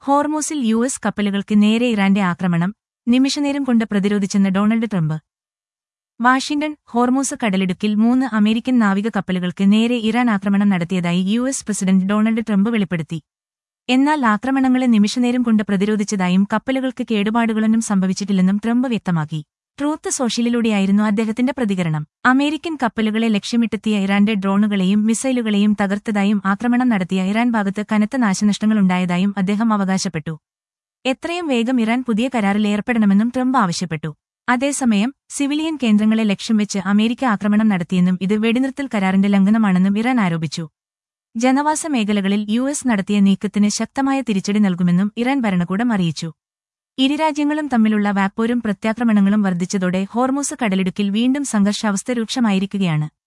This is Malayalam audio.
ഹോർമൂസിൽ യുഎസ് കപ്പലുകൾക്ക് നേരെ ഇറാന്റെ ആക്രമണം നിമിഷനേരം കൊണ്ട് പ്രതിരോധിച്ചെന്ന് ഡൊണാൾഡ് ട്രംപ്. വാഷിംഗ്ടൺ. ഹോർമൂസ് കടലിടുക്കിൽ 3 അമേരിക്കൻ നാവിക കപ്പലുകൾക്ക് നേരെ ഇറാൻ ആക്രമണം നടത്തിയതായി യുഎസ് പ്രസിഡന്റ് ഡൊണാൾഡ് ട്രംപ് വെളിപ്പെടുത്തി. എന്നാൽ ആക്രമണങ്ങളെ നിമിഷനേരം കൊണ്ട് പ്രതിരോധിച്ചതായും കപ്പലുകൾക്ക് കേടുപാടുകളൊന്നും സംഭവിച്ചിട്ടില്ലെന്നും ട്രംപ് വ്യക്തമാക്കി. ട്രൂത്ത് സോഷ്യലിലൂടെയായിരുന്നു അദ്ദേഹത്തിന്റെ പ്രതികരണം. അമേരിക്കൻ കപ്പലുകളെ ലക്ഷ്യമിട്ടെത്തിയ ഇറാന്റെ ഡ്രോണുകളെയും മിസൈലുകളെയും തകർത്തതായും ആക്രമണം നടത്തിയ ഇറാൻ ഭാഗത്ത് കനത്ത നാശനഷ്ടങ്ങളുണ്ടായതായും അദ്ദേഹം അവകാശപ്പെട്ടു. എത്രയും വേഗം ഇറാൻ പുതിയ കരാറിൽ ഏർപ്പെടണമെന്നും ട്രംപ് ആവശ്യപ്പെട്ടു. അതേസമയം സിവിലിയൻ കേന്ദ്രങ്ങളെ ലക്ഷ്യം വെച്ച് അമേരിക്ക ആക്രമണം നടത്തിയെന്നും ഇത് വെടിനിർത്തൽ കരാറിന്റെ ലംഘനമാണെന്നും ഇറാൻ ആരോപിച്ചു. ജനവാസ മേഖലകളിൽ യുഎസ് നടത്തിയ നീക്കത്തിന് ശക്തമായ തിരിച്ചടി നൽകുമെന്നും ഇറാൻ ഭരണകൂടം അറിയിച്ചു. ഇരുരാജ്യങ്ങളും തമ്മിലുള്ള വാക്പോരും പ്രത്യാക്രമണങ്ങളും വർദ്ധിച്ചതോടെ ഹോർമൂസ് കടലിടുക്കിൽ വീണ്ടും സംഘർഷാവസ്ഥ രൂക്ഷമായിരിക്കുകയാണ്.